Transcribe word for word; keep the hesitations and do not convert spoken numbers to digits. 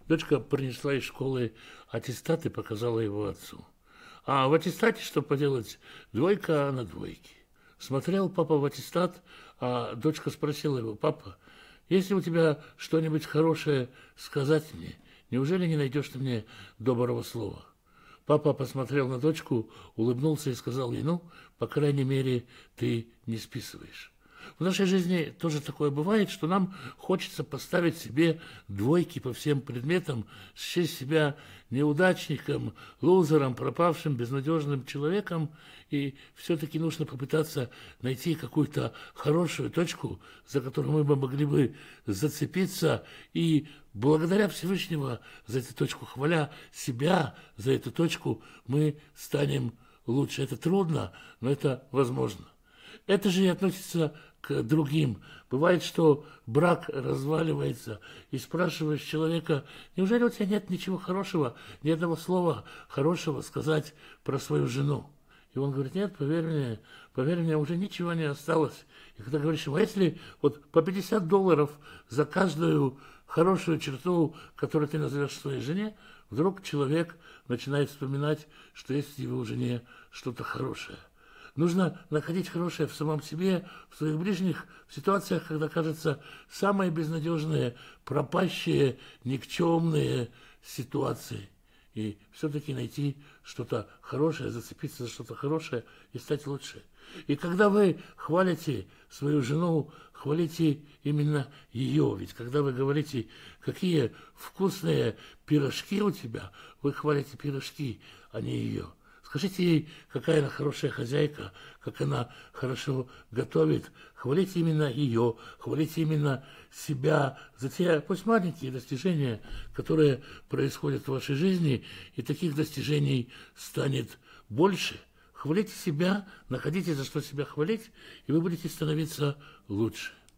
Дочка принесла из школы аттестат и показала его отцу. А в аттестате, что поделать, двойка на двойке. Смотрел папа в аттестат, а дочка спросила его: «Папа, если у тебя что-нибудь хорошее сказать мне, неужели не найдешь ты мне доброго слова?» Папа посмотрел на дочку, улыбнулся и сказал ей: «Ну, по крайней мере, ты не списываешь». В нашей жизни тоже такое бывает, что нам хочется поставить себе двойки по всем предметам, счесть себя неудачником, лузером, пропавшим, безнадежным человеком, и все-таки нужно попытаться найти какую-то хорошую точку, за которую мы бы могли бы зацепиться, и благодаря Всевышнего за эту точку, хваля себя за эту точку, мы станем лучше. Это трудно, но это возможно. Это же и относится к другим. Бывает, что брак разваливается, и спрашиваешь человека: неужели у тебя нет ничего хорошего, ни одного слова хорошего сказать про свою жену? И он говорит: нет, поверь мне, поверь мне, уже ничего не осталось. И когда говоришь ему: а если вот по пятьдесят долларов за каждую хорошую черту, которую ты назовешь своей жене, вдруг человек начинает вспоминать, что есть в его жене что-то хорошее. Нужно находить хорошее в самом себе, в своих ближних, в ситуациях, когда, кажется, самые безнадежные, пропащие, никчемные ситуации. И все-таки найти что-то хорошее, зацепиться за что-то хорошее и стать лучше. И когда вы хвалите свою жену, хвалите именно ее. Ведь когда вы говорите: какие вкусные пирожки у тебя, вы хвалите пирожки, а не ее. Скажите ей, какая она хорошая хозяйка, как она хорошо готовит. Хвалите именно ее, хвалите именно себя за те, пусть маленькие достижения, которые происходят в вашей жизни, и таких достижений станет больше. Хвалите себя, находите за что себя хвалить, и вы будете становиться лучше.